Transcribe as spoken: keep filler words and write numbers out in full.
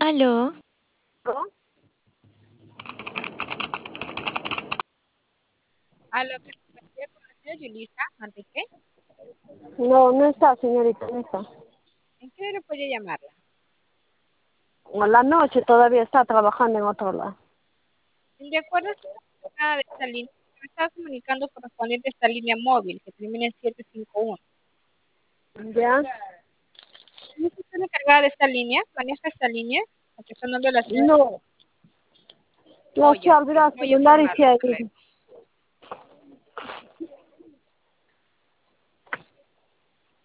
Aló, ¿No? A lo que me refiero con la señora Yulisa Manrique, No, no está, señorita, no está. ¿en qué hora puede llamarla? A la noche todavía está trabajando en otro lado. De acuerdo a su llamada de esta línea, me estaba comunicando correspondiente a esta línea móvil que termina en siete cinco uno. ¿Ya? ¿No es usted la encargada de esta línea? ¿Maneja esta línea? ¿A que está nombre de la señora? No, Oh, no se ya, olvidó el voy a celular y informarle, se ha correcto. ido.